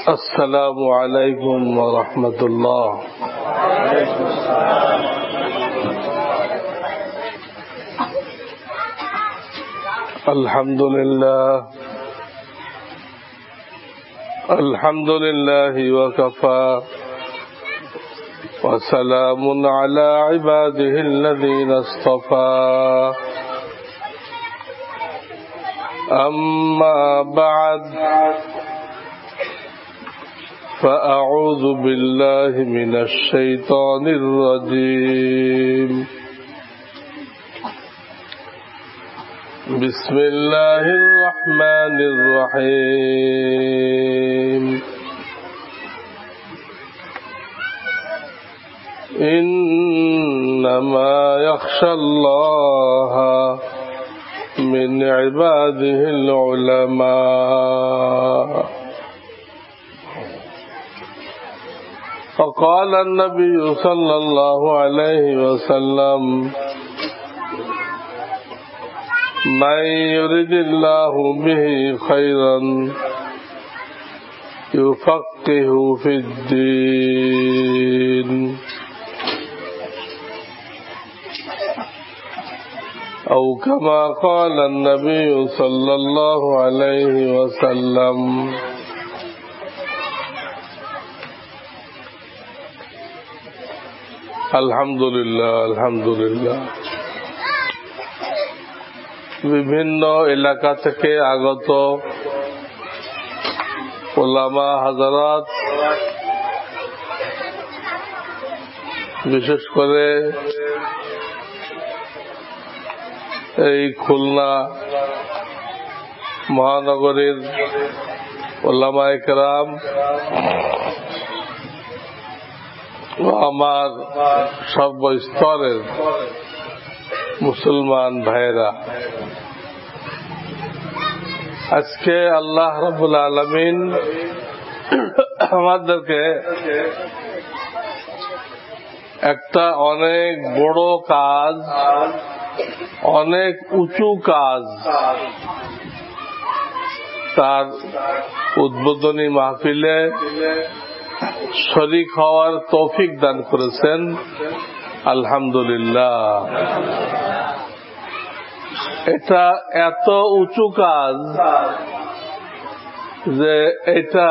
السلام عليكم ورحمة الله. الحمد لله وكفى وسلام على عباده الذين اصطفى. أما بعد فأعوذ بالله من الشيطان الرجيم. بسم الله الرحمن الرحيم. إنما يخشى الله من عباده العلماء. فقال النبي صلى الله عليه وسلم: من يرد الله به خيرا يفقهه في الدين، أو كما قال النبي صلى الله عليه وسلم. আলহামদুলিল্লাহ, আলহামদুলিল্লাহ। বিভিন্ন এলাকা থেকে আগত উলামা হাজারাত, বিশেষ করে এই খুলনা মহানগরীর উলামায়ে কেরাম ও আমার সর্বস্তরের মুসলমান ভাইরা, আজকে আল্লাহ রাব্বুল আলামিন আমাদেরকে একটা অনেক বড় কাজ, অনেক উঁচু কাজ, তার উদ্বোধনী মাহফিলে শরীক হওয়ার তৌফিক দান করেছেন। আলহামদুলিল্লাহ। এটা এত উঁচু কাজ যে এটা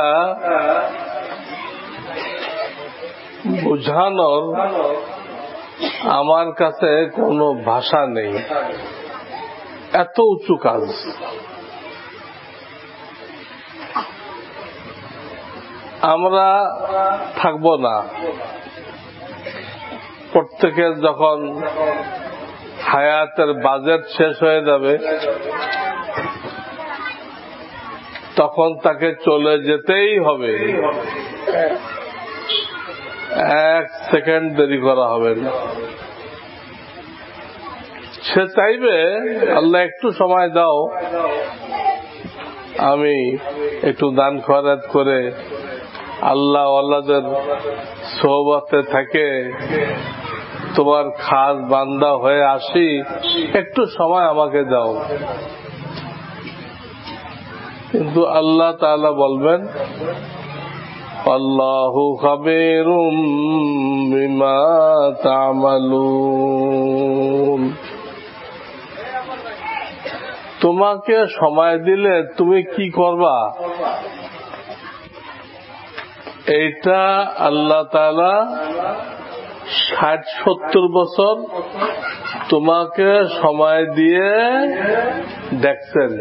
বোঝানোর আমার কাছে কোনো ভাষা নেই। এত উঁচু কাজ। আমরা থাকব না। প্রত্যেকের যখন হায়াতের বাজেট শেষ হয়ে যাবে তখন তাকে চলে যেতেই হবে। এক সেকেন্ড দেরি করা হবে না। সে চাইবে, আল্লাহ একটু সময় দাও, আমি একটু দান খয়রাত করে আল্লাহ আল্লাহদের সোহবতে থাকে তোমার খাস বান্দা হয়ে আসি, একটু সময় আমাকে দাও। কিন্তু আল্লাহ তাআলা বলবেন, আল্লাহু খাবীরুম বিমা তা'মালুন। তোমাকে সময় দিলে তুমি কি করবা, এইটা আল্লাহ তাআলা 60-70 বছর তোমাকে সময় দিয়ে দেখছেন।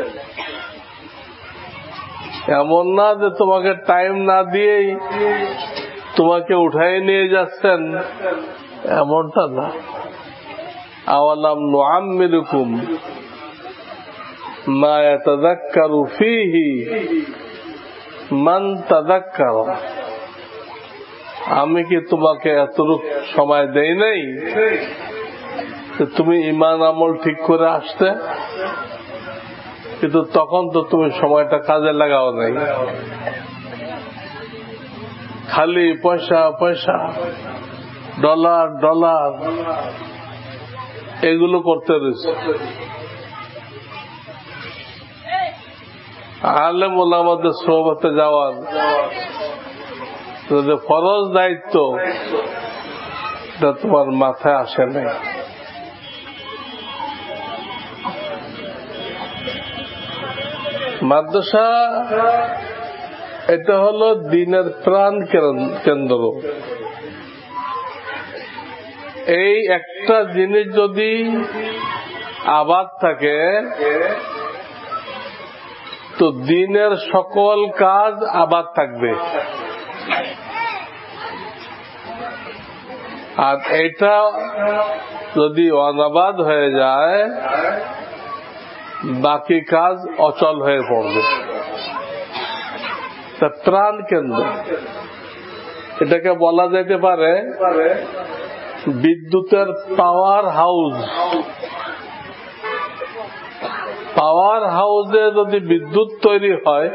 এমন না যে তোমাকে টাইম না দিয়েই তোমাকে উঠাই নিয়ে যাচ্ছেন, এমনটা না। আওয়ালাম নুআম্মিরুকুম মা ইয়াতাযাক্কারু ফীহি মান তাযাক্কার। আমি কি তোমাকে এতটুকু সময় দেই নাই যে তুমি ঈমান আমল ঠিক করে আসতে? কিন্তু তখন তো তুমি সময়টা কাজে লাগাও নাই, খালি পয়সা পয়সা, ডলার ডলার, এগুলো করতে রয়েছে। আলেম ওলামাদের সোহবতে যাওয়ার যদি ফরজ দায়িত্ব, এটা তোমার মাথায় আসে নাই। মাদ্রাসা এটা হলো দ্বীনের প্রাণ কেন্দ্র। এই একটা জিনিস যদি আবাদ থাকে তো দ্বীনের সকল কাজ আবাদ থাকবে। আর এটা যদি অনাবাদ হয়ে যায় বাকি কাজ অচল হয়ে পড়বে। তা প্রাণ কেন্দ্র, এটাকে বলা যেতে পারে বিদ্যুতের পাওয়ার হাউস। পাওয়ার হাউসে যদি বিদ্যুৎ তৈরি হয়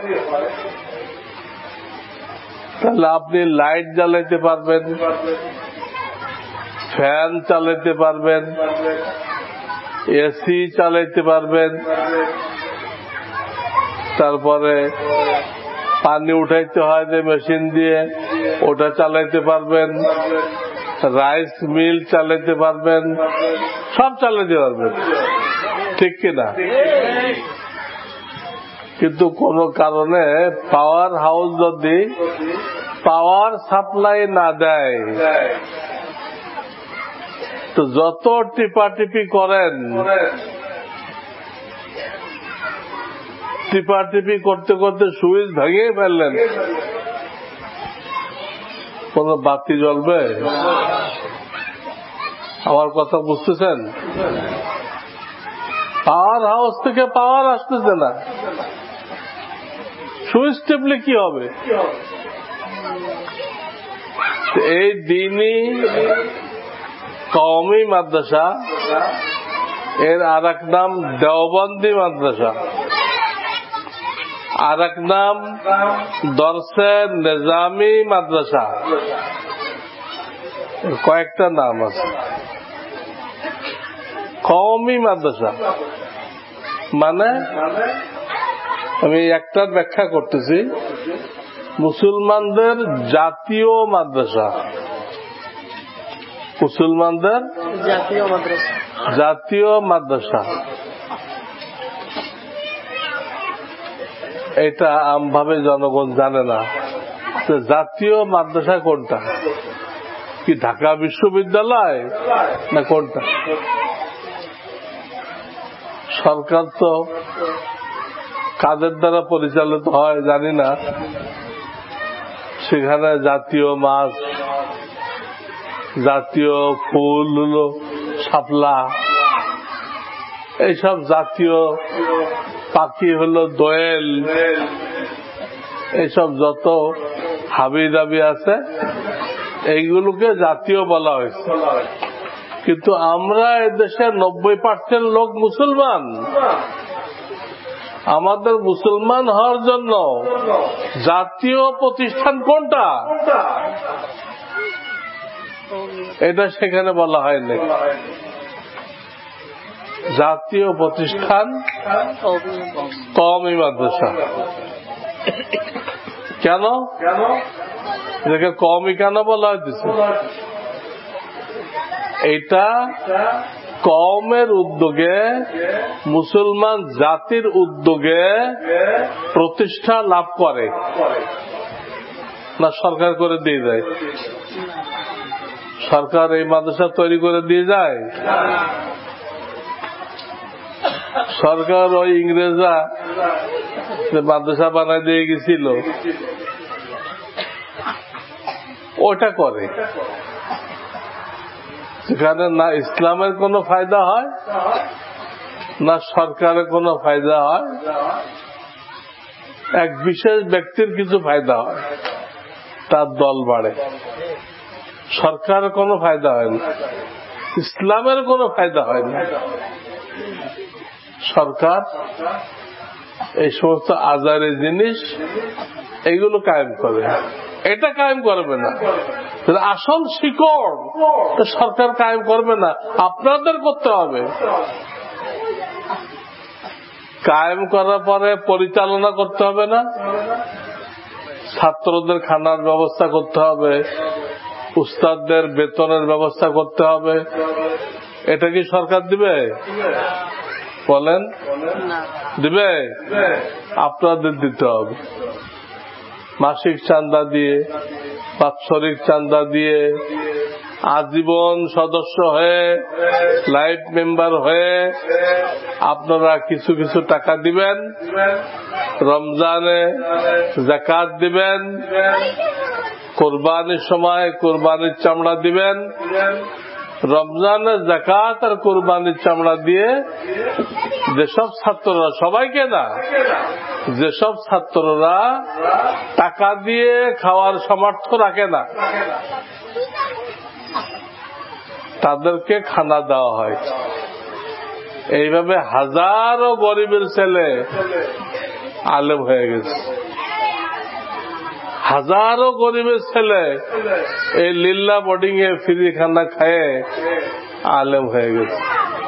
তাহলে আপনি লাইট জ্বালাইতে পারবেন, ফ্যান চালাইতে পারবেন, এসি চালাইতে পারবেন, তারপরে পানি উঠাইতে হয় যে মেশিন দিয়ে ওটা চালাইতে পারবেন, রাইস মিল চালাইতে পারবেন, সব চালাইতে পারবেন, ঠিক কিনা? কিন্তু কোন কারণে পাওয়ার হাউস যদি পাওয়ার সাপ্লাই না দেয় তো যত টিপাটিপি করেন, টিপাটিপি করতে করতে সুইচ ভেঙে ফেললেন, কোন বাতি জ্বলবে? আমার কথা বুঝতেছেন? পাওয়ার হাউস থেকে পাওয়ার আসতেছে না, সুইচ টিপলে কি হবে? এই দ্বীনি কওমি মাদ্রাসা, এর আর এক নাম দেওবন্দি মাদ্রাসা, আর এক নাম দরসে নিজামি মাদ্রাসা, কয়েকটা নাম আছে। কওমি মাদ্রাসা মানে, আমি একটার ব্যাখ্যা করতেছি, মুসলমানদের জাতীয় মাদ্রাসা। মুসলমানদের জাতীয় মাদ্রাসা, এটা আমভাবে জনগণ জানে না। জাতীয় মাদ্রাসা কোনটা? কি ঢাকা বিশ্ববিদ্যালয় না কোনটা? সরকার তো কাদের দ্বারা পরিচালিত হয় জানি না, সেখানে জাতীয় মাছ, জাতীয় ফুল হলো শাপলা, এইসব জাতীয় পাখি হলো দোয়েল, এইসব যত হাবি দাবি আছে এইগুলোকে জাতীয় বলা হয়েছে। কিন্তু আমরা এদেশে 90% লোক মুসলমান। আমাদের মুসলমান হওয়ার জন্য জাতীয় প্রতিষ্ঠান কোনটা এটা সেখানে বলা হয়নি। জাতীয় প্রতিষ্ঠান কওমি মাদ্রাসা। কেন এটাকে কওমি কেন বলা হয়েছে? এটা কওমের উদ্যোগে, মুসলমান জাতির উদ্যোগে প্রতিষ্ঠা লাভ করে না সরকার করে দিয়ে যায়? সরকার এই মাদ্রাসা তৈরি করে দিয়ে যায়? সরকার ওই ইংরেজরা মাদ্রাসা বানায় দিয়ে গেছিল ওটা করে, সেখানে না ইসলামের কোনো ফায়দা হয় না সরকারের কোনো ফায়দা হয়, এক বিশেষ ব্যক্তির কিছু ফায়দা হয়, তার দল বাড়ে। সরকারের কোনো ফায়দা হয় না, ইসলামের কোনো ফায়দা হয় না। সরকার এই সমস্ত আজারের জিনিস এইগুলো কায়েম করে, এটা কায়েম করবে না। আসল শিকড় সরকার কায়েম করবে না, আপনাদের করতে হবে। কায়েম করার পরে পরিচালনা করতে হবে না? ছাত্রদের খানার ব্যবস্থা করতে হবে, উস্তাদদের বেতনের ব্যবস্থা করতে হবে। এটা কি সরকার দিবে? বলেন, দিবে? আপনাদের দিতে হবে। মাসিক চাঁদা দিয়ে, বাৎসরিক চাঁদা দিয়ে, আজীবন সদস্য হয়ে, লাইফ মেম্বার হয়ে আপনারা কিছু কিছু টাকা দিবেন, রমজানে যাকাত দিবেন, কোরবানির সময় কোরবানির চামড়া দিবেন। রমজানের যাকাত আর কোরবানির চামড়া দিয়ে যেসব ছাত্ররা, সবাইকে না, যেসব ছাত্ররা টাকা দিয়ে খাওয়ার সামর্থ্য রাখে না তাদেরকে খানা দেওয়া হয়। এইভাবে হাজারো গরিবের ছেলে আলেম হয়ে গেছে। হাজারো গরিবের ছেলে এই লিল্লা বোর্ডিং এ ফ্রি খানা খায়ে আলেম হয়ে গেছে।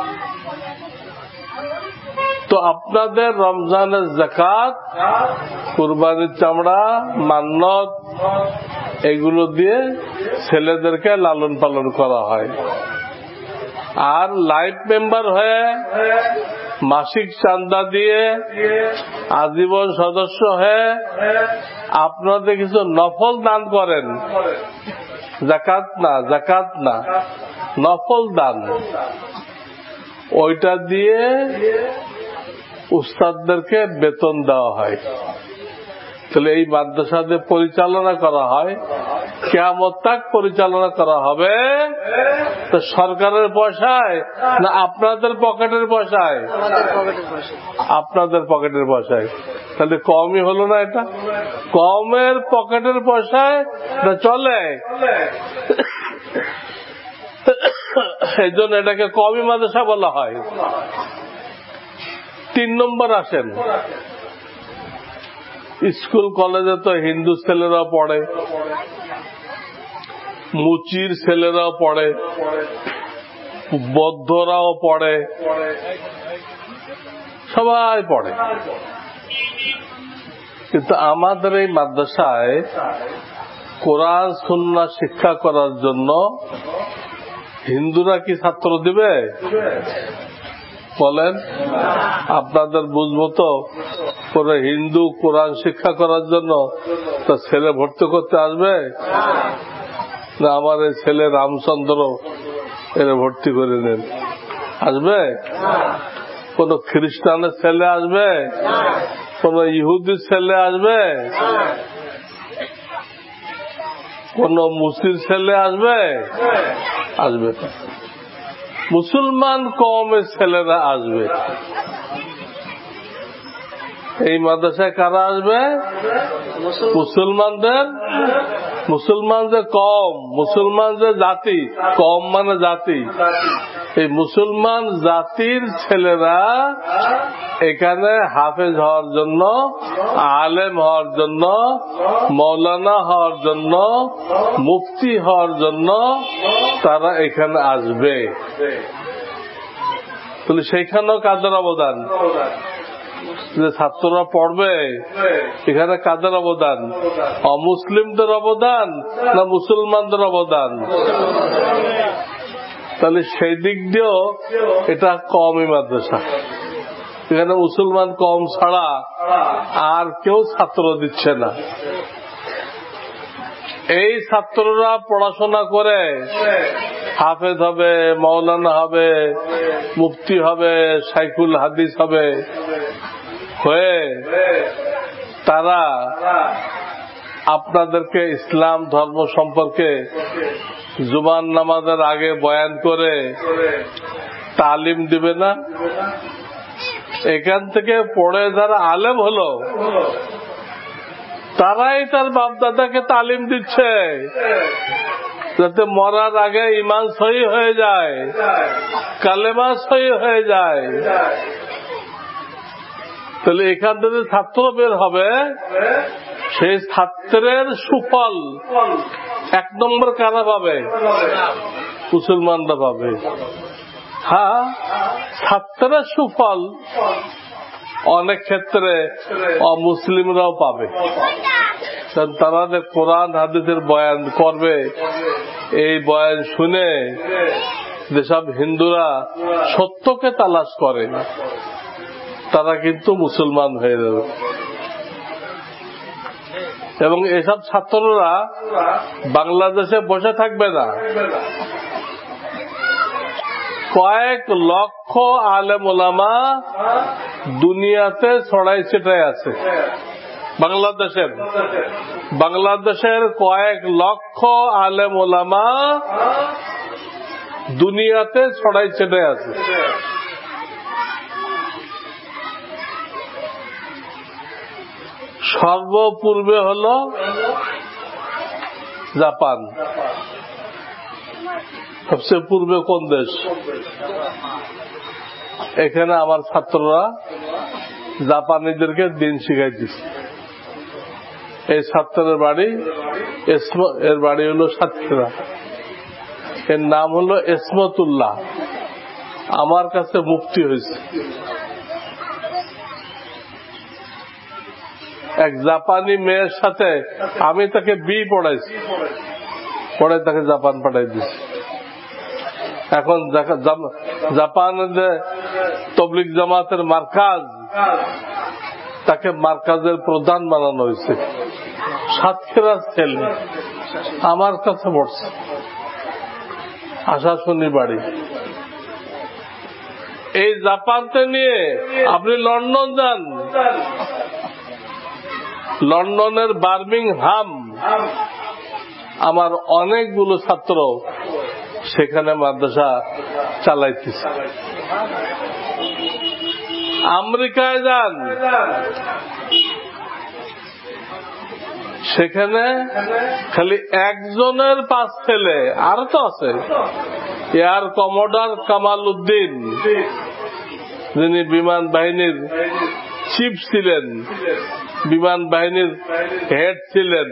তো আপনাদের রমজানের যাকাত, কুরবানির চামড়া, মান্নত, এগুলো দিয়ে ছেলেদেরকে লালন পালন করা হয়। আর লাইফ মেম্বার হয়ে, মাসিক চাঁদা দিয়ে, আজীবন সদস্য হয়ে আপনাদের কিছু নফল দান করেন। যাকাত না, যাকাত না, নফল দান। ওইটা দিয়ে উস্তাদদেরকে বেতন দেওয়া হয়। তাহলে এই মাদ্রাসাদের পরিচালনা করা হয়, কিয়ামত তাক পরিচালনা করা হবে তো সরকারের পয়সায় না আপনাদের পকেটের পয়সায়? আপনাদের পকেটের পয়সায়। তাহলে কমই হলো না? এটা কমের পকেটের পয়সায় না চলে। এই জন্য এটাকে কওমি মাদ্রাসা বলা হয়। 3 নম্বর আসেন, স্কুল কলেজে তো হিন্দু ছেলেরাও পড়ে, মুচির ছেলেরাও পড়ে, বৌদ্ধরাও পড়ে, সবাই পড়ে। কিন্তু আমাদের এই মাদ্রাসায় কোরআন সুন্নাহ শিক্ষা করার জন্য হিন্দুরা কি ছাত্র দিবে? বলেন, আপনাদের বুঝবো তো করে হিন্দু কোরআন শিক্ষা করার জন্য তার ছেলে ভর্তি করতে আসবে না? আমার এই ছেলে রামচন্দ্র এরা ভর্তি করে নেন, আসবে? কোন খ্রিস্টানের ছেলে আসবে? কোন ইহুদির ছেলে আসবে? কোন মুসলিম ছেলে আসবে? আসবে না। মুসলমান কওমের ছেলেরা আসবে। এই মাদ্রাসায় কারা আসবে? মুসলমানদের কওম, মুসলমানদের জাতি। কওম মানে জাতি। এই মুসলমান জাতির ছেলেরা এখানে হাফেজ হওয়ার জন্য, আলেম হওয়ার জন্য, মৌলানা হওয়ার জন্য, মুফতি হওয়ার জন্য তারা এখানে আসবে। তাহলে সেইখানেও কাদের অবদান? যে ছাত্ররা পড়বে এখানে কাদের অবদান? অমুসলিমদের অবদান না মুসলমানদের অবদান? তাহলে সেই দিক দিয়েও এটা কওমি মাদ্রাসা। এখানে মুসলমান কওম ছাড়া আর কেউ ছাত্র দিচ্ছে না। এই ছাত্ররা পড়াশোনা করে হাফেজ হবে, মৌলানা হবে, মুফতি হবে, শাইখুল হাদিস হবে, হয়ে তারা আপনাদেরকে ইসলাম ধর্ম সম্পর্কে জুমার নামাজের আগে বয়ান করে তালিম দিবে না? এখান থেকে পড়ে যারা আলেম হলো তারাই তার বাপদাদাকে তালিম দিচ্ছে যাতে মরার আগে ঈমান সহি হয়ে যায়, কালেমা সহি হয়ে যায়। তাহলে এখান থেকে ছাত্র বের হবে, সেই ছাত্রের সুফল 1 নম্বর কারা পাবে? মুসলমানরা পাবে। হ্যাঁ, ছাত্রের সুফল অনেক ক্ষেত্রে অমুসলিমরাও পাবে, কারণ তারা যে কোরআন হাদিসের বয়ান করবে, এই বয়ান শুনে যেসব হিন্দুরা সত্যকে তালাশ করে তারা কিন্তু মুসলমান হয়ে যাবে। এবং এসব ছাত্ররা বাংলাদেশে বসে থাকবে না, কয়েক লক্ষ আলেম ওলামা দুনিয়াতে ছড়াই ছিটাই আছে। বাংলাদেশের কয়েক লক্ষ আলেম ওলামা দুনিয়াতে ছড়াই ছিটাই আছে। সর্বপূর্বে হল জাপান, সবচেয়ে পূর্বে কোন দেশ? এখানে আমার ছাত্ররা জাপানিদেরকে দিন শিখাই দিচ্ছে। এই ছাত্রের বাড়ি, এর বাড়ি হলো সাতক্ষীরা, এর নাম হলো ইসমতুল্লাহ, আমার কাছে মুফতি হয়েছে। এক জাপানি মেয়ের সাথে আমি তাকে পড়াইছি, পড়ে তাকে জাপান পাঠাই দিয়েছি। এখন জাপানের তবলিগ জামাতের মার্কাজ, তাকে মার্কাজের প্রধান বানানো হয়েছে। সাতক্ষীরার ছেলে আমার কাছে পড়ছে, আশাশুনি বাড়ি। এই জাপানকে নিয়ে আপনি লন্ডন যান, লন্ডনের বার্মিংহাম, আমার অনেকগুলো ছাত্র সেখানে মাদ্রাসা চালাইতেছে। আমেরিকায় যান, সেখানে খালি একজনের 5 ছেলে, আরো তো আছে। এয়ার কমোডর কামাল উদ্দিন, যিনি বিমান বাহিনীর চিফ ছিলেন, বিমান বাহিনীর হেড ছিলেন,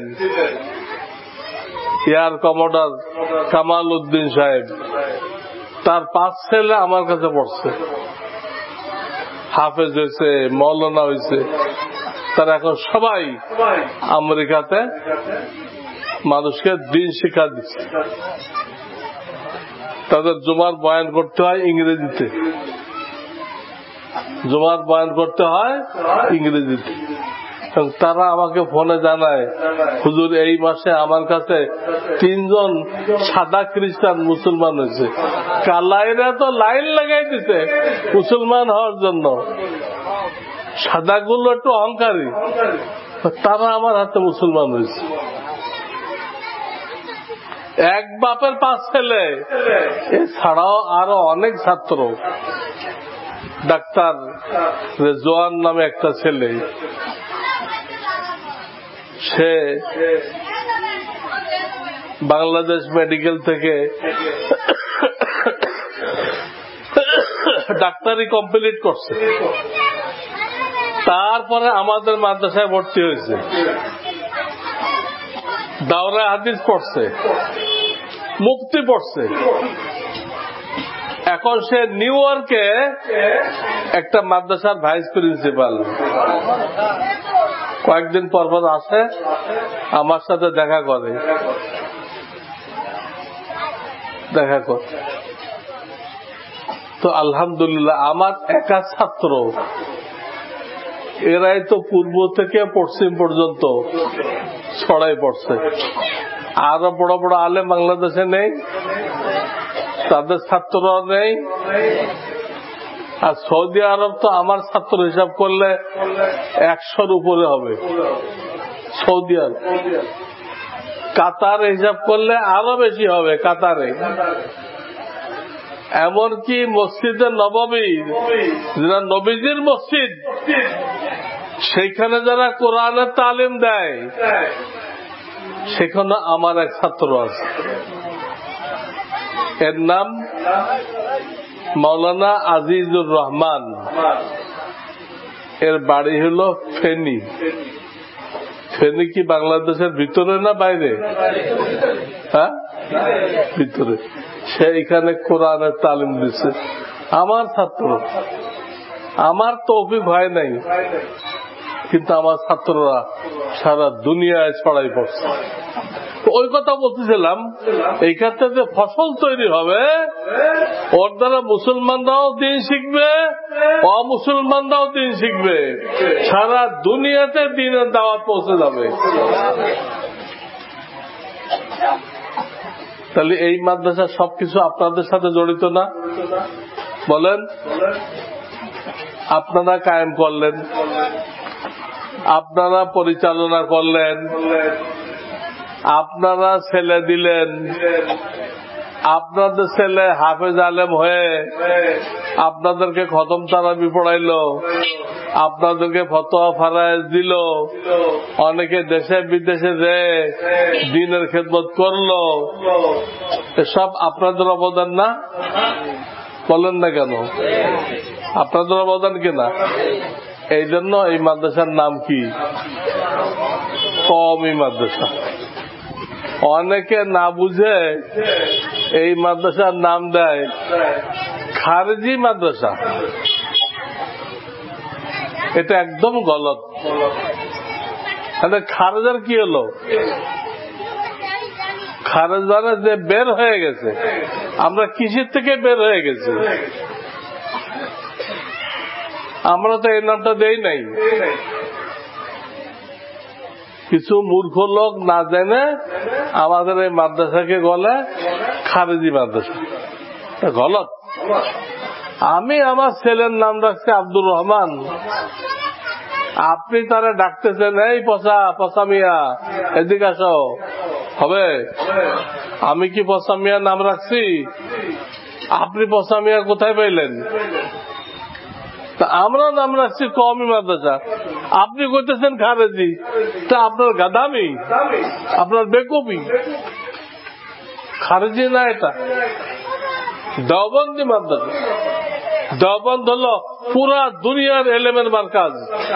এয়ার কমোডর কামাল উদ্দিন সাহেব, তার 5 ছেলে আমার কাছে পড়ছে, হাফেজ হয়েছে, মৌলানা হয়েছে। তারা এখন সবাই আমেরিকাতে মানুষকে দিন শিক্ষা দিচ্ছে। তাদের জুমার বয়ান করতে হয় ইংরেজিতে, জুমার বয়ান করতে হয় ইংরেজিতে। তারা আমাকে ফোনে জানায়, হুজুর এই মাসে আমার কাছে 3 জন সাদা খ্রিস্টান মুসলমান হয়েছে। কালাইরা তো লাইন লাগাই দিছে মুসলমান হওয়ার জন্য, সাদাগুলো একটু অহংকারী, তারা আমার হাতে মুসলমান হয়েছে। এক বাপের 5 ছেলে, এছাড়াও আরো অনেক ছাত্র। ডাক্তার রেজওয়ান নামে একটা ছেলে, সে বাংলাদেশ মেডিকেল থেকে ডাক্তারি কমপ্লিট করছে, তারপরে আমাদের মাদ্রাসায় ভর্তি হয়েছে, দাওরা হাদিস পড়ছে, মুফতি পড়ছে। এখন সে নিউ ইয়র্কে একটা মাদ্রাসার ভাইস প্রিন্সিপাল। কয়েকদিন পর আসে, আমার সাথে দেখা করে। তো আলহামদুলিল্লাহ, আমার একা ছাত্র, এরাই তো পূর্ব থেকে পশ্চিম পর্যন্ত ছড়াই পড়ছে। আরো বড় বড় আলেম বাংলাদেশে নেই, তাদের ছাত্ররা নেই। আর সৌদি আরব তো আমার ছাত্র হিসাব করলে 100-র উপরে হবে। সৌদি আরব, কাতার হিসাব করলে আরো বেশি হবে। কাতারে এমনকি মসজিদে নববী, যেটা নবীজির মসজিদ, সেইখানে যারা কোরআনের তালিম দেয়, সেখানে আমার এক ছাত্র আছে, এর নাম মাওলানা আজিজুর রহমান। এর বাড়ি হলো ফেনী। ফেনী কি বাংলাদেশের ভিতরে না বাইরে? হ্যাঁ, ভিতরে। সে এখানে কোরআনের তালিম দিচ্ছে, আমার ছাত্র। আমার তৌফিক হয় নাই, কিন্তু আমার ছাত্ররা সারা দুনিয়ায় ছড়াই পড়ছে। ওই কথা বলতেছিলাম, এই ক্ষেত্রে যে ফসল তৈরি হবে ওর দ্বারা মুসলমানরাও দিন শিখবে, অমুসলমানরাও দিন শিখবে, সারা দুনিয়াতে দিনের দাওয়াত পৌঁছে যাবে। তাহলে এই মাদ্রাসা সবকিছু আপনাদের সাথে জড়িত না? বলেন, আপনারা কায়েম করলেন, আপনারা পরিচালনা করলেন, আপনারা ছেলে দিলেন, আপনাদের ছেলে হাফেজ আলেম হয়ে আপনাদেরকে খতম তারাবি পড়াইলো, আপনাদেরকে ফতোয়া ফারায়েজ দিল, অনেকে দেশে বিদেশে যে দ্বীনের খেদমত করলো, এসব আপনাদের অবদান না? বলেন না কেন? আপনাদের অবদান কিনা? এই জন্য এই মাদ্রাসার নাম কি? কওমি মাদ্রাসা। অনেকে না বুঝে এই মাদ্রাসার নাম দেয় খারেজি মাদ্রাসা। এটা একদম গলত। খারেজার কি হলো? খারেজারা যে বের হয়ে গেছে, আমরা কিসের থেকে বের হয়ে গেছি? আমরা তো এই নামটা দেই নাই। কিছু মূর্খ লোক না জেনে আমাদের এই মাদ্রাসাকে বলে খারেজি মাদ্রাসা। গলত। আমি আমার ছেলের নাম রাখছি আব্দুর রহমান, আপনি তারা ডাকতেছেন এই পচা পচা মিয়া এদিকে আসো, হবে? আমি কি পচা মিয়া নাম রাখছি? আপনি পচা মিয়া কোথায় পাইলেন? তা আমরা নাম রাখছি কওমি মাদ্রাসা, আপনি কইতেছেন খারেজি। তা আপনার গাদামি, আপনার বেকুবি। খারেজি না, এটা দেওবন্দি মাদ্রাসা। দেওবন্দ হলো পুরা দুনিয়ার এলেমের মার্কাজ।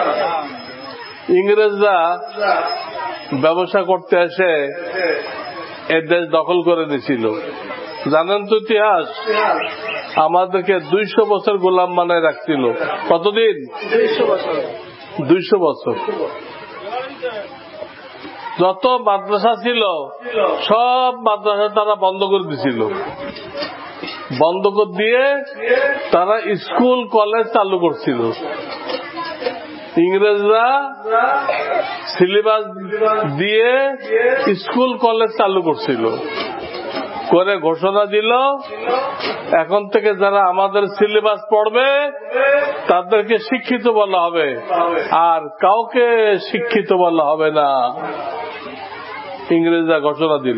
ইংরেজরা ব্যবসা করতে এসে এ দেশ দখল করে দিয়েছিল, জানেন তো ইতিহাস? আমাদেরকে 200 বছর গোলাম বানায় রাখছিল। কতদিন? 200 বছর। যত মাদ্রাসা ছিল সব মাদ্রাসা তারা বন্ধ করে দিয়েছিল। বন্ধ করে দিয়ে তারা স্কুল কলেজ চালু করছিল। ইংরেজরা সিলেবাস দিয়ে স্কুল কলেজ চালু করছিল, করে ঘোষণা দিল এখন থেকে যারা আমাদের সিলেবাস পড়বে তাদেরকে শিক্ষিত বলা হবে, আর কাউকে শিক্ষিত বলা হবে না। ইংরেজরা ঘোষণা দিল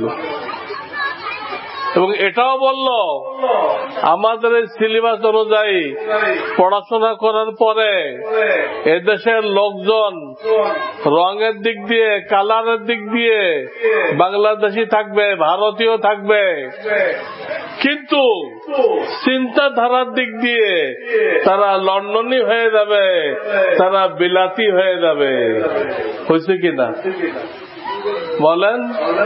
এবং এটাও বলল আমাদের এই সিলেবাস অনুযায়ী পড়াশোনা করার পরে এদেশের লোকজন রঙের দিক দিয়ে, কালারের দিক দিয়ে বাংলাদেশি থাকবে, ভারতীয় থাকবে, কিন্তু চিন্তাধারার দিক দিয়ে তারা লন্ডনী হয়ে যাবে, তারা বিলাতি হয়ে যাবে। হয়েছে কিনা বলেন?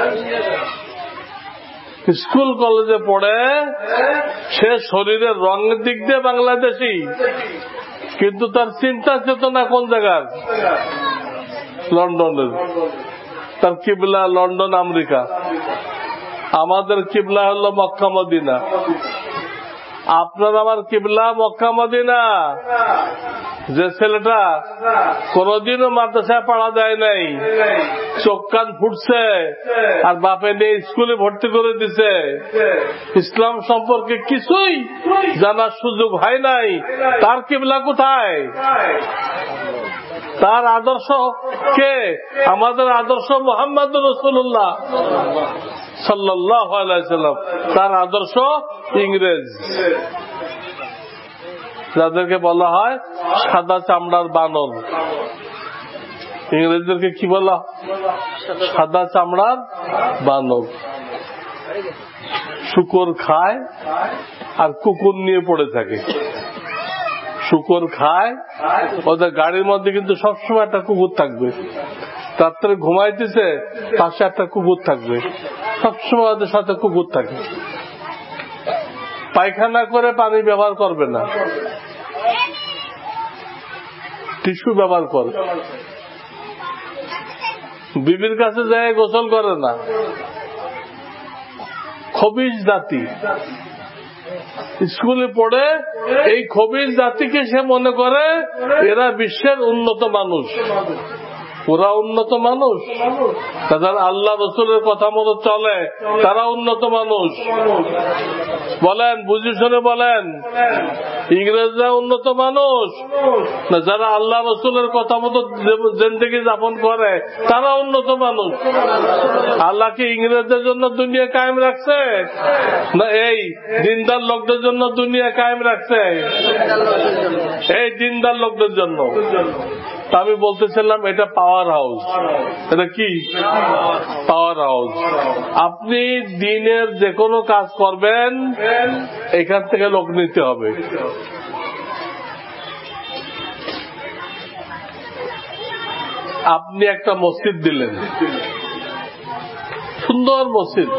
স্কুল কলেজে পড়ে সে শরীরের রঙের দিক দিয়ে বাংলাদেশি, কিন্তু তার চিন্তা চেতনা কোন জায়গার? লন্ডনের। তার কিবলা লন্ডন, আমেরিকা। আমাদের কিবলা হলো মক্কা মদিনা। আপনার আমার কিবলা মক্কা মদিনা। যে ছেলেটা কোনদিনও মাদ্রাসায় পড়া যায় নাই, চোখ কান ফুটছে আর বাপে নিয়ে স্কুলে ভর্তি করে দিছে, ইসলাম সম্পর্কে কিছুই জানার সুযোগ হয় নাই, তার কিবলা কোথায়? তার আদর্শ কে? আমাদের আদর্শ মুহাম্মদুর রাসূলুল্লাহ সাল্লাল্লাহু আলাইহি ওয়াসাল্লাম। তার আদর্শ ইংরেজ, যাদেরকে বলা হয় সাদা চামড়ার বানর। ইংরেজদেরকে কি বলা? সাদা চামড়ার বানর। শুকর খায় আর কুকুর নিয়ে পড়ে থাকে। শুকর খায়, ওদের গাড়ির মধ্যে কিন্তু সবসময় একটা কুকুর থাকবে। রাত্রে ঘুমাইতেছে, পাশে একটা কুকুর থাকবে, সবসময় ওদের সাথে কুকুর থাকে। পায়খানা করে পানি ব্যবহার করবে না, টিস্যু ব্যবহার করে, বিবির কাছে যায় গোসল করে না। খবিশ জাতি স্কুলে পড়ে, এই খবিশ জাতিকে সে মনে করে এরা বিশ্বের উন্নত মানুষ, ওরা উন্নত মানুষ, যারা আল্লাহ রসুলের কথা মতো চলে তারা উন্নত মানুষ। বলেন, বুঝে শুনে বলেন, ইংরেজরা উন্নত মানুষ না যারা আল্লাহ রসুলের কথা মতো জিন্দেগি যাপন করে তারা উন্নত মানুষ? আল্লাহ কি ইংরেজদের জন্য দুনিয়া কায়েম রাখছে না এই দিনদার লোকদের জন্য দুনিয়া কায়েম রাখছে? এই দিনদার লোকদের জন্য। আমি বলতেছিলাম এটা পাওয়ার হাউস। এটা কি পাওয়ার হাউস? আপনি দিনের যে কোনো কাজ করবেন এখান থেকে লোক নিতে হবে। আপনি একটা মসজিদ দিলেন, সুন্দর মসজিদ,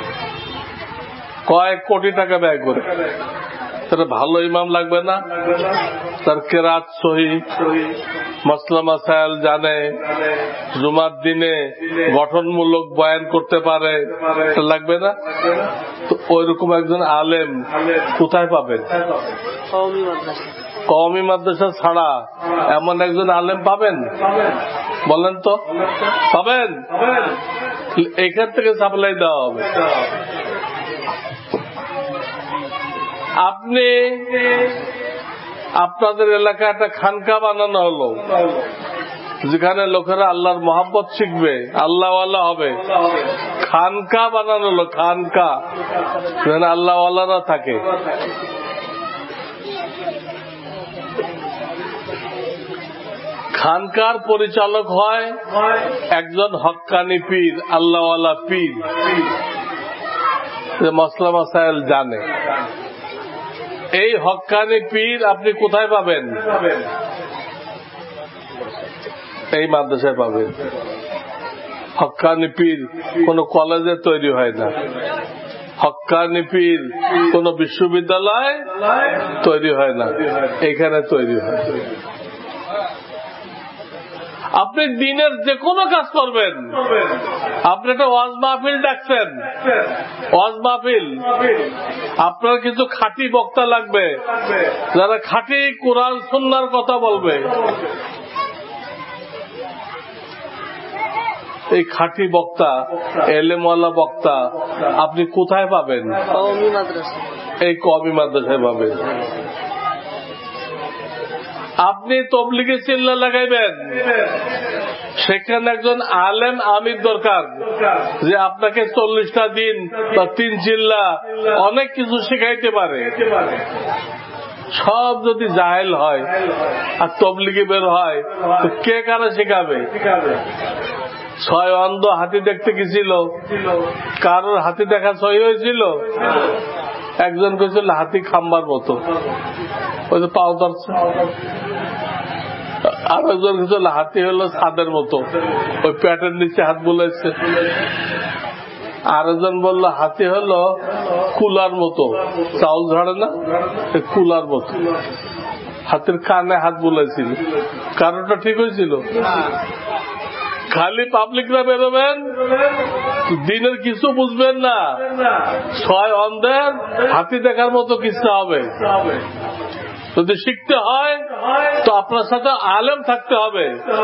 কয়েক কোটি টাকা ব্যয় করে, তার ভালো ইমাম লাগবে না? তার কেরাত সহি, মাসলা মাসাইল জানে, জুমার দিনে গঠনমূলক বয়ান করতে পারে, লাগবে না? তো ওইরকম একজন আলেম কোথায় পাবেন? কওমি মাদ্রাসা ছাড়া এমন একজন আলেম পাবেন? বলেন তো, পাবেন? এখান থেকে সাপ্লাই দেওয়া হবে। আপনি আপনাদের এলাকায় একটা খানকা বানানো হলো, যেখানে লোকেরা আল্লাহর মহব্বত শিখবে, আল্লাহওয়ালা হবে। খানকা বানানো হলো, খানকা, যেখানে আল্লাহওয়ালারা থাকে। খানকার পরিচালক হয় একজন হক্কানি পীর, আল্লাহওয়ালা পীর, যে মাসলা মাসাইল জানে। এই হক্কানি পীর আপনি কোথায় পাবেন? এই মাদ্রাসায় পাবেন। হক্কানি পীর কোন কলেজে তৈরি হয় না, হক্কানি পীর কোন বিশ্ববিদ্যালয় তৈরি হয় না, এখানে তৈরি হয়। আপনি দিনের যে কোনো কাজ করবেন, আপনি একটা ওয়াজ মাহফিল ডাকছেন, ওয়াজ মাহফিল, আপনার কিছু খাঁটি বক্তা লাগবে যারা খাঁটি কোরআন সুন্নাহর কথা বলবে। এই খাঁটি বক্তা, এলেমওয়ালা বক্তা আপনি কোথায় পাবেন? এই কওমি মাদ্রাসায় পাবেন। আপনি তবলিগে চিল্লা লাগাইবেন, সেখানে একজন আলেম আমির দরকার, যে আপনাকে 40টা দিন বা 3 চিল্লা অনেক কিছু শেখাইতে পারে। সব যদি জাহেল হয় আর তবলিগে বের হয়, তো কে কারা শেখাবে? 6 অন্ধ হাতি দেখতে গেছিল, কারোর হাতি দেখা সহি হয়েছিল? একজন কইছিল হাতি খাম্বার মতো, ওই যে পাও ধরছে। আর একজন কইছিল হাতি হলো ছাদের মতো, ওই প্যাটের নিচে হাত বুলাইছে। আরেকজন বলল হাতি হলো কুলার মতো, চাউল ঝাড়ে না, কুলার মতো। হাতির কানে হাত বুলাইছিল। কারণটা ঠিক হয়েছিল? খালি পাবলিকরা বেরোবেন, দিনের কিছু বুঝবেন না, 6 অন্ধের হাতি দেখার মতো কিছু হবে। যদি শিখতে হয় তো আপনার সাথে আলেম থাকতে হবে।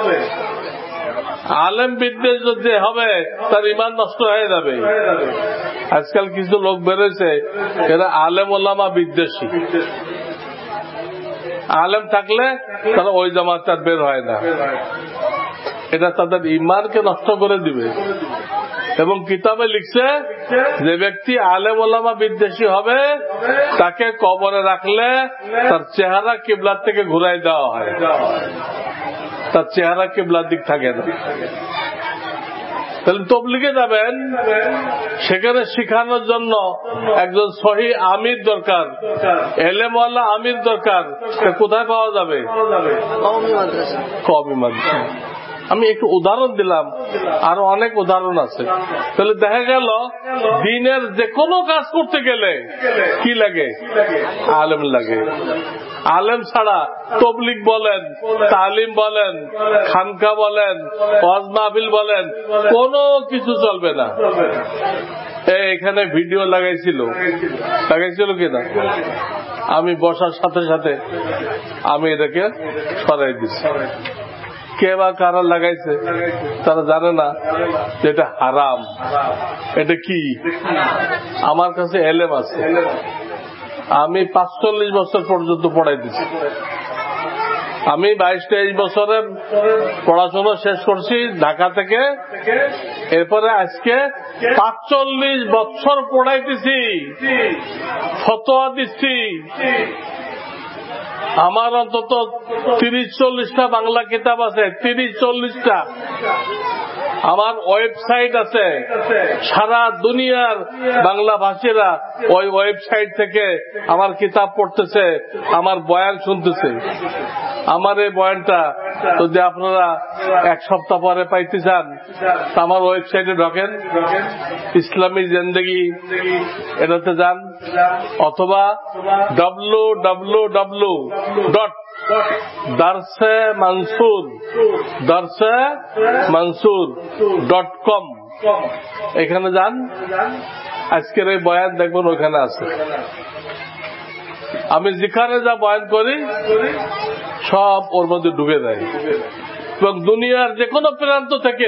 আলেম বিদ্বেষ যদি হবে তার ইমান নষ্ট হয়ে যাবে। আজকাল কিছু লোক বেরোছে, এরা আলেম ওলামা বিদ্বেষী। আলেম থাকলে তারা ওই জামাত আর বের হয় না। এটা তাদের ইমানকে নষ্ট করে দিবে। এবং কিতাবে লিখছে, যে ব্যক্তি আলেম ওলামা বিদ্বেষী হবে তাকে কবরে রাখলে তার চেহারা কিবলার থেকে ঘুরাই দেওয়া হয়, তার চেহারা কিবলার দিক থাকে না। তাহলে তবলিগে যাবেন, সেখানে শিখানোর জন্য একজন সহি আমির দরকার, এলেমওয়ালা আমির দরকার। কোথায় পাওয়া যাবে? কওমি মাদ্রাসা। আমি একটু উদাহরণ দিলাম, আরো অনেক উদাহরণ আছে। তাহলে দেখা গেল দিনের যে কোনো কাজ করতে গেলে কি লাগে? আলেম লাগে। আলেম ছাড়া তবলিগ বলেন, তালিম বলেন, খানকা বলেন, ওয়াজ মাহফিল বলেন, কোনো কিছু চলবে না। এখানে ভিডিও লাগাইছিল কিনা? আমি বসার সাথে সাথে আমি এটাকে সরাই দিচ্ছি। কে বা কারা লাগাইছে তারা জানে না যে এটা হারাম। এটা কি? আমার কাছে এলেম আছে, আমি 45 বছর পর্যন্ত পড়াই দিচ্ছি। আমি 22-23 বছরের পড়াশোনা শেষ করছি ঢাকা থেকে। এরপরে আজকে 45 বছর পড়াইতেছি, ফতোয়া দিচ্ছি। আমার অন্তত 30-40টা বাংলা কিতাব আছে, 30-40টা। আমার ওয়েবসাইট আছে, সারা দুনিয়ার বাংলা ভাষীরা ওই ওয়েবসাইট থেকে আমার কিতাব পড়তেছে, আমার বয়ান শুনতেছে। আমার এই বয়ানটা যদি আপনারা এক সপ্তাহ পরে পাইতে চান, আমার ওয়েবসাইটে ঢোকেন, ইসলামী জিন্দেগি এটাতে যান, অথবা www.darse-mansur.com এখানে যান। আজকের এই বয়ান দেখবেন ওইখানে আছে। আমি যেখানে যা বয়ান করি সব ওর মধ্যে ঢুকে যায়, এবং দুনিয়ার যে কোনো প্রান্ত থেকে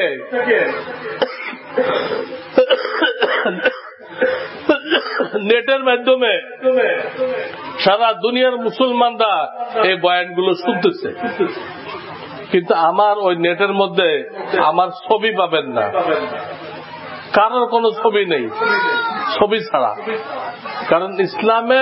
নেটের মাধ্যমে সারা দুনিয়ার মুসলমানরা এই বয়ানগুলো শুনতেছে। কিন্তু আমার ওই নেটের মধ্যে আমার ছবি পাবেন না, কারোর কোনো ছবি নেই, ছবি ছাড়া। কারণ ইসলামে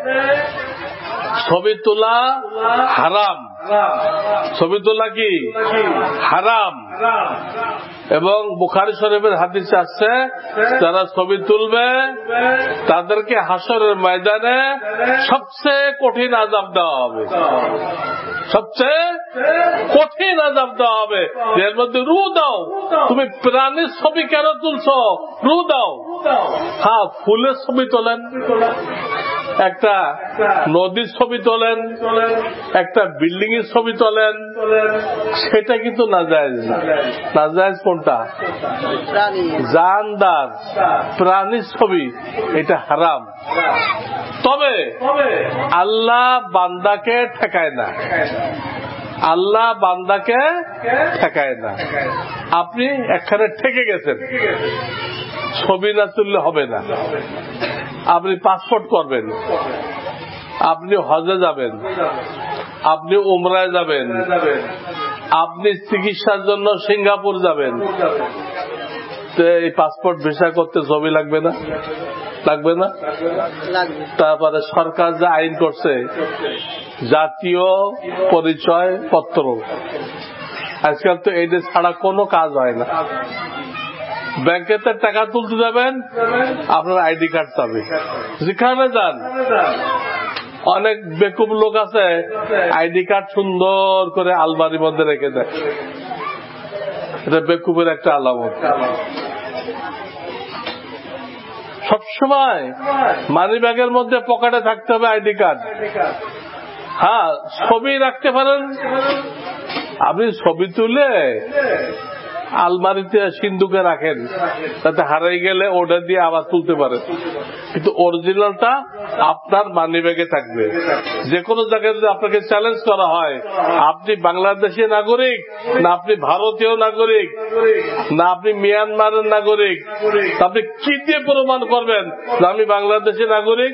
ছবি তোলা হারাম। ছবি তোলা কি হারাম। এবং বুখারী শরীফের হাদিসে আসছে, যারা ছবি তুলবে তাদেরকে হাসরের ময়দানে সবচেয়ে কঠিন আযাব দেওয়া হবে, সবচেয়ে কঠিন আযাব দেওয়া হবে। এর মধ্যে রু দাও, তুমি প্রাণীর ছবি কেন তুলছো? রু দাও। হ্যাঁ, ফুলের ছবি তোলেন, একটা নদীর ছবি তোলেন, একটা বিল্ডিং এর ছবি তোলেন, সেটা কিন্তু নাজায়েজ না। নাজায়েজ কোনটা? জানদার প্রাণীর ছবি, এটা হারাম। তবে আল্লাহ বান্দাকে ঠেকায় না, আল্লাহ বান্দাকে ঠেকায় না। আপনি একখানে ঠেকে গেছেন, ছবি না তুললে হবে না। আপনি পাসপোর্ট করবেন, আপনি হজে যাবেন, আপনি উমরায় যাবেন, আপনি চিকিৎসার জন্য সিঙ্গাপুর যাবেন, এই পাসপোর্ট ভিসা করতে ছবি লাগবে না? লাগবে না? তারপরে সরকার যে আইন করছে, জাতীয় পরিচয় পত্র, আজকাল তো এইটা ছাড়া কোনো কাজ হয় না। ব্যাংকেতে টাকা তুলতে যাবেন, আপনার আইডি কার্ড চাবে। যেখানে যান অনেক বেকুব লোক আছে, আইডি কার্ড সুন্দর করে আলমারির মধ্যে রেখে দেয়। এটা বেকুবের একটা আলামত। সবসময় মানি ব্যাগের মধ্যে পকেটে থাকতে হবে আইডি কার্ড। হ্যাঁ, ছবি রাখতে পারেন, আপনি ছবি তুলে আলমারিতে সিন্ধুকে রাখেন, তাতে হারাই গেলে ওটা দিয়ে আবার তুলতে পারেন। কিন্তু অরিজিনালটা আপনার মানি ব্যাগে থাকবে। যে কোনো জায়গায় যদি আপনাকে চ্যালেঞ্জ করা হয়, আপনি বাংলাদেশি নাগরিক না আপনি ভারতীয় নাগরিক না আপনি মিয়ানমারের নাগরিক, আপনি কি দিয়ে প্রমাণ করবেন যে আমি বাংলাদেশি নাগরিক?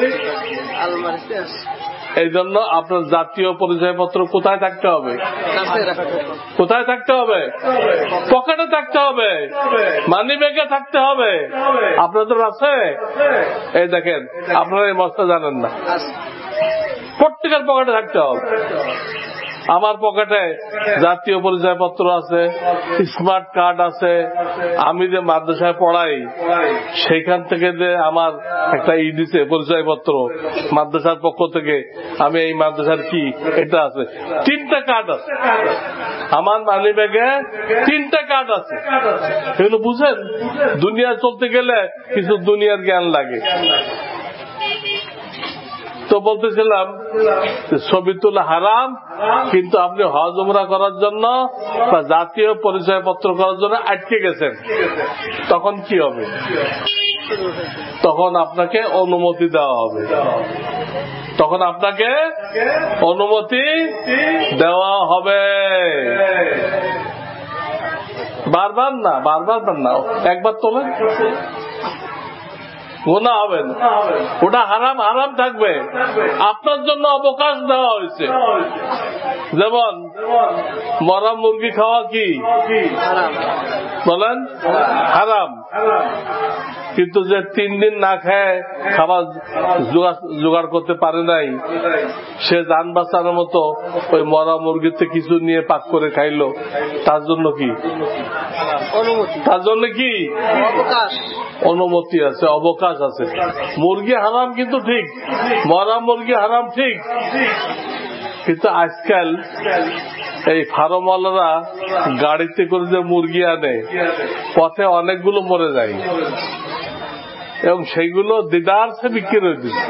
এই জন্য আপনার জাতীয় পরিচয়পত্র কোথায় থাকতে হবে? কোথায় থাকতে হবে? পকেটে থাকতে হবে, মানি ব্যাগে থাকতে হবে। আপনাদের আছে? এই দেখেন, আপনারা এই মস্তা জানেন না, প্রত্যেকের পকেটে থাকতে হবে। আমার পকেটে জাতীয় পরিচয়পত্র আছে, স্মার্ট কার্ড আছে, আমি যে মাদ্রাসায় পড়াই সেইখান থেকে যে আমার একটা দিছে পরিচয়পত্র মাদ্রাসার পক্ষ থেকে, আমি এই মাদ্রাসার কি এটা আছে, 3টা কার্ড আছে আমার মানি ব্যাগে, 3টা কার্ড আছে। এগুলো বুঝেন, দুনিয়া চলতে গেলে কিছু দুনিয়ার জ্ঞান লাগে। তো বলতেছিলাম ছবি তোলা হারাম, কিন্তু আপনি হজ উমরা করার জন্য বা জাতীয় পরিচয়পত্র করার জন্য আটকে গেছেন, তখন কি হবে? তখন আপনাকে অনুমতি দেওয়া হবে, তখন আপনাকে অনুমতি দেওয়া হবে। বারবার না, বারবার না, একবার তোলেন, গুনাহ হবে না, ওটা হারাম হারাম থাকবে। আপনার জন্য অবকাশ দেওয়া হয়েছে। যেমন মরা মুরগি খাওয়া কি বলেন? হারাম। কিন্তু যে 3 দিন না খায় খাবার জোগাড় করতে পারে নাই, সে জান বাঁচানোর মতো ওই মরা মুরগিতে কিছু নিয়ে পাক করে খাইলো, তার জন্য কি? তার জন্য কি অনুমতি আছে, অবকাশ আছে। মুরগি হারাম কিন্তু ঠিক, মরা মুরগি হারাম ঠিক, কিন্তু আজকাল এই ফার্মওয়ালারা গাড়িতে করে যে মুরগি আনে, পথে অনেকগুলো মরে যায় এবং সেইগুলো দিদারসে বিক্রি হয়ে দিচ্ছে।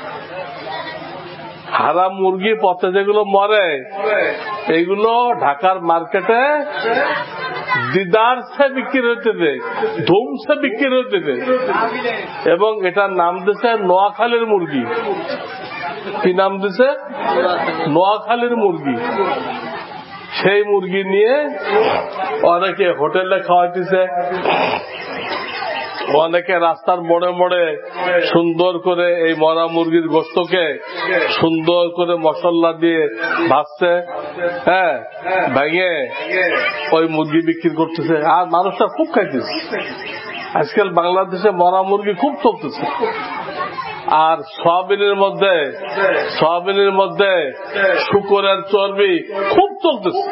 হারাম মুরগি পথে যেগুলো মরে, এইগুলো ঢাকার মার্কেটে দিদারসে বিক্রি হইতেছে, ধুমসে বিক্রি হইতেছে, এবং এটার নাম দিছে নোয়াখালীর মুরগি। কি নাম দিছে? নোয়াখালীর মুরগি। সেই মুরগি নিয়ে অনেকে হোটেলে খাওয়াইতেছে, অনেকে রাস্তার মোড়ে মোড়ে সুন্দর করে এই মরা মুরগির গোশতকে সুন্দর করে মশলা দিয়ে ভাজছে, হ্যাঁ, ভেঙে ওই মুরগি বিক্রি করতেছে, আর মানুষটা খুব খাইতেছে। আজকাল বাংলাদেশে মরা মুরগি খুব চলতেছে। আর সয়াবিনের মধ্যে শুকরের চর্বি খুব চলতেছে।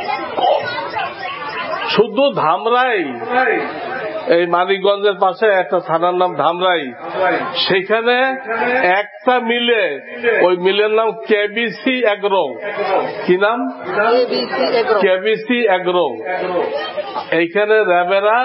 শুধু ধামরাই, এই মানিকগঞ্জের পাশে একটা থানার নাম ধামরাই, সেখানে একটা মিলে, ওই মিলের নাম কেবিসি এগ্রো। কি নাম? কেবিসি এগ্রো। এইখানে র্যাবেরা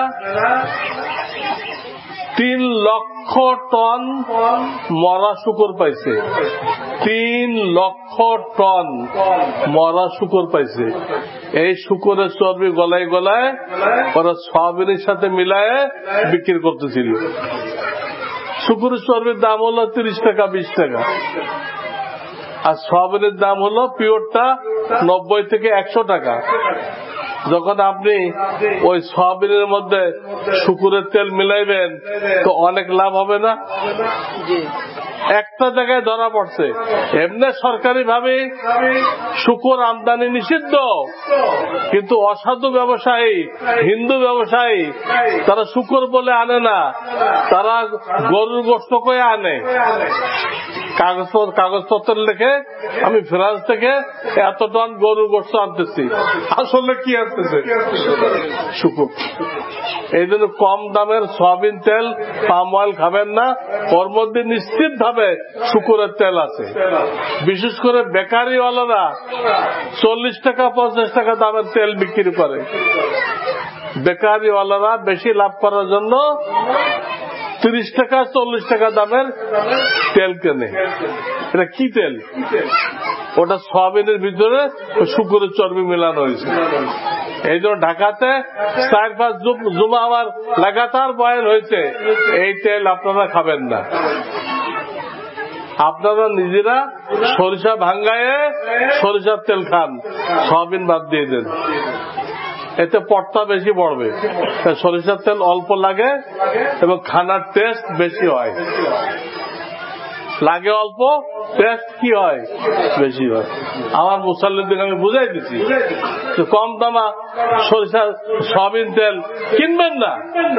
3 লক্ষ টন মরা শুকর পাইছে, 3 লক্ষ টন মরা শুকর পাইছে। এই শুকরের চর্বি গলায় গলায় ওরা সয়াবিনের সাথে মিলায় বিক্রি করতেছিল। শুকরের চর্বির দাম হলো 30 টাকা 20 টাকা, আর সয়াবিনের দাম হলো পিওরটা 90 থেকে 100 টাকা। যখন আপনি ওই সয়াবিনের মধ্যে শুকুরের তেল মিলাইবেন তো অনেক লাভ হবে না? একটা জায়গায় ধরা পড়ছে, এমনি সরকারি ভাবে শুকুর আমদানি নিষিদ্ধ, কিন্তু অসাধু ব্যবসায়ী, হিন্দু ব্যবসায়ী, তারা শুকুর বলে আনে না, তারা গরুর গোশত করে আনে। কাগজপত্র লিখে আমি ফ্রান্স থেকে এত টন গরুর গোশত আনতেছি, আসলে কি আনতেছে? শুকুর। এই জন্য কম দামের সয়াবিন তেল, পাম অয়েল খাবেন না, ওর মধ্যে নিশ্চিত ভাবে শুকুরের তেল আছে। বিশেষ করে বেকারিওয়ালারা 40 টাকা 50 টাকা দামের তেল বিক্রি করে। বেকারিওয়ালারা বেশি লাভ করার জন্য 30 টাকা 40 টাকা দামের তেল কেনে। এটা কি তেল? ওটা সয়াবিনের ভিতরে শুকুরের চর্বি মেলানো হয়েছে। এই জন্য ঢাকাতে 4-5 জুমা আমার লাগাতার বয়ান হয়েছে, এই তেল আপনারা খাবেন না। আপনারা নিজেরা সরিষা ভাঙ্গায়ে সরিষার তেল খান, সয়াবিন বাদ দিয়ে দেন, এতে পট্টা বেশি পড়বে। সরিষার তেল অল্প লাগে এবং খানার টেস্ট বেশি হয়। লাগে অল্প, টেস্ট কি হয়? বেশি হয়। আমার মুসল্লিদের আমি বুঝাই দিচ্ছি, কম দামা সরিষা সয়াবিন তেল কিনবেন না,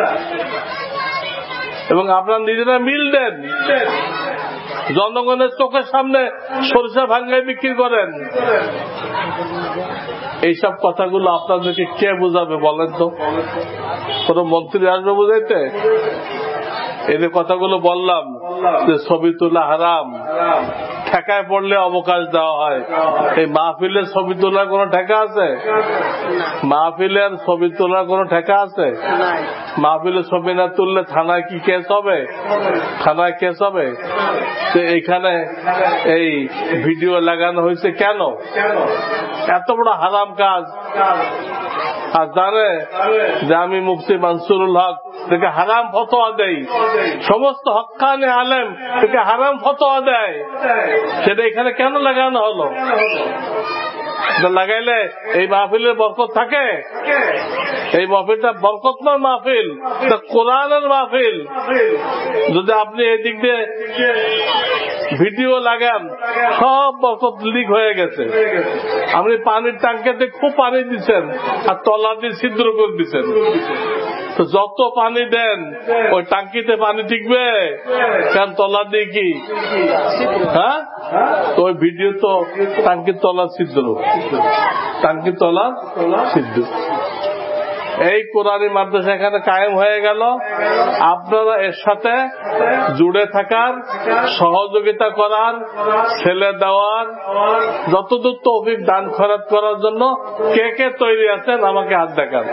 এবং আপনারা নিজেরা মিল দেন, জনগণের চোখের সামনে সরিষা ভাঙ্গায় বিক্রি করেন। এইসব কথাগুলো আপনাদেরকে কে বুঝাবে বলেন তো? কোন মন্ত্রী আসবে বুঝাইতে? এই যে কথাগুলো বললাম যে ছবি তোলা হারাম, ঠেকায় পড়লে অবকাশ দেওয়া হয়। এই মাহফিলের ছবি তোলার কোন ঠেকা আছে? মাহফিলের ছবি তোলার কোন ঠেকা আছে? মাহফিলের ছবি না তুললে থানায় কি কেস হবে? থানায় কেস হবে। তো এইখানে এই ভিডিও লাগানো হয়েছে কেন? এত বড় হারাম কাজ। আর জানে যে আমি মুফতি মানসুরুল হক থেকে হারাম ফতোয়া দেই, সমস্ত হক্কানি আলেম থেকে হারাম ফতোয়া দেয়, সেটা এখানে কেন লাগানো হলো? লাগাইলে এই মাহফিলের বরকত থাকে? এই মাহফিলটা বরকতময় মাহফিল, কোরআনের মাহফিল। যদি আপনি এই দিক দিয়ে ভিডিও লাগান, সব বরকত লিক হয়ে গেছে। আপনি পানির ট্যাঙ্কেতে খুব পানি দিচ্ছেন আর তলা দিয়ে ছিদ্র করে দিচ্ছেন, তো যত পানি দেন ওই টাঙ্কিতে পানি টিকবে কেন? তলা দিয়ে কি? হ্যাঁ, তো ওই ভিডিও তো টাঙ্কির তলা ছিদ্র, টাঙ্কির তলা ছিদ্র। এই কোরআনী মাদ্রাসা এখানে কায়েম হয়ে গেল। আপনারা এর সাথে জুড়ে থাকার, সহযোগিতা করার, ছেলে দেওয়ার, যতদূর তৌফিক দান খরচ করার জন্য কে কে তৈরি আছেন আমাকে হাত দেখান।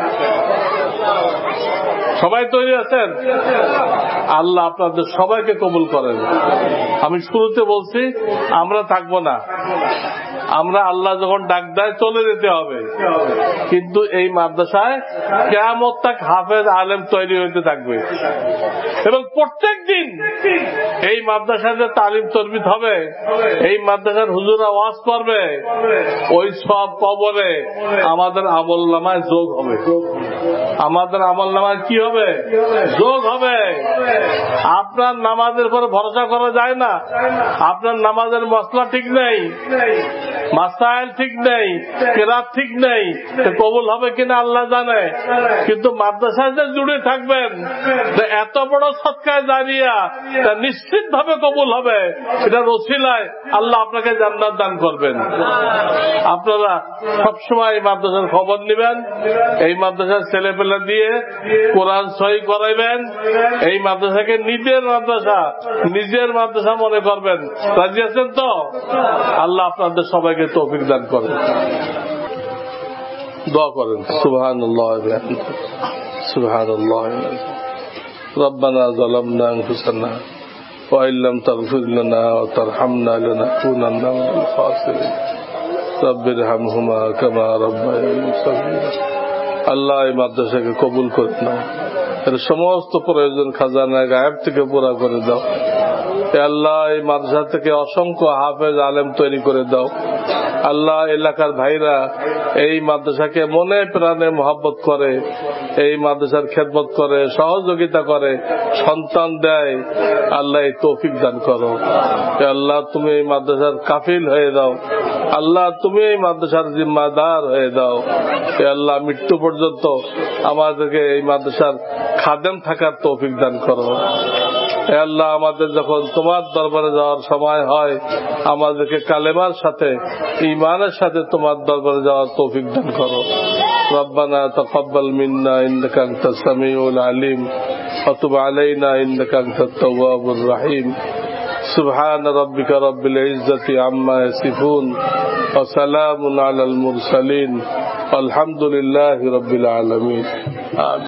সবাই তৈরি আছেন? আল্লাহ আপনাদের সবাইকে কবুল করেন। আমি শুরুতে বলছি আমরা থাকবো না, আমরা আল্লাহ যখন ডাক দেয় চলে যেতে হবে, কিন্তু এই মাদ্রাসায় কিয়ামত তাক হাফেজ আলেম তৈরি হইতে থাকবে। এবং প্রত্যেক দিন এই মাদ্রাসাতে তালিম তরবিত হবে, এই মাদ্রাসার হুজুরা ওয়াজ করবে, ওই সব কবরে আমাদের আমলনামায় যোগ হবে। আমাদের আমলনামায় কি হবে? যোগ হবে। আপনার নামাজের উপর ভরসা করা যায় না, আপনার নামাজের মসলা ঠিক নেই, মাসাইল ঠিক নেই, কেরাত ঠিক নেই, কবুল হবে কিনা আল্লাহ জানে। কিন্তু মাদ্রাসায় যে জুড়ে থাকবেন, এত বড় সদকায়ে জারিয়া, তা নিশ্চিত ভাবে কবুল হবে। এটা ওসিলায় আল্লাহ আপনাকে জান্নাত দান করবেন। আপনারা সবসময় এই মাদ্রাসার খবর নেবেন, এই মাদ্রাসার ছেলেপেলে দিয়ে কোরআন সহি করাইবেন, এই মাদ্রাসাকে নিজের মাদ্রাসা মনে করবেন। রাজি আছেন তো? আল্লাহ আপনাদের সবাইকে তৌফিক দান করেন। দোয়া করেন। সুবহানাল্লাহ সুবহানাল্লাহ রব্বানা যালামনা আনফুসানা ওয়া ইল্লাম তাগফির লানা ওয়া তারহামনা লানাকুনান্না মিনাল খাসিরিন রব্বিরহামহুমা কামা রাব্বায়ানি সগীরা। আল্লাহ এই মাদ্রাসাকে কবুল করে নাও, এর সমস্ত প্রয়োজন খাজানা গায়েব থেকে পুরা করে দাও। আল্লাহ এই মাদ্রাসা থেকে অসংখ্য হাফেজ আলেম তৈরি করে দাও। আল্লাহ এলাকার ভাইরা এই মাদ্রাসাকে মনে প্রাণে মহব্বত করে, এই মাদ্রাসার খেদমত করে, সহযোগিতা করে, সন্তান দেয়। আল্লাহ এই তৌফিক দান করো। আল্লাহ তুমি এই মাদ্রাসার কাফিল হয়ে দাও। আল্লাহ তুমি এই মাদ্রাসার জিম্মাদার হয়ে দাও। আল্লাহ মৃত্যু পর্যন্ত আমাদেরকে এই মাদ্রাসার খাদেম থাকার তৌফিক দান করো। আল্লাহ আমাদের যখন তোমার দরবারে যাওয়ার সময় হয়, আমাদেরকে কালেমার সাথে, ঈমানের সাথে তোমার দরবারে যাওয়ার তৌফিক দান করো। রব্বানা তাকাব্বাল মিন্না ইন্নাকা আনতাস সামিউল আলিম ওয়া তুব আলাইনা ইন্নাকা আনতাত তাওয়াবুর রহিম। সুবহান রাব্বিকা রাব্বিল ইজ্জাতি আম্মা ইয়াসিফুন ওয়া সালামুন আলাল মুরসালিন আলহামদুলিল্লাহি রাব্বিল আলামিন।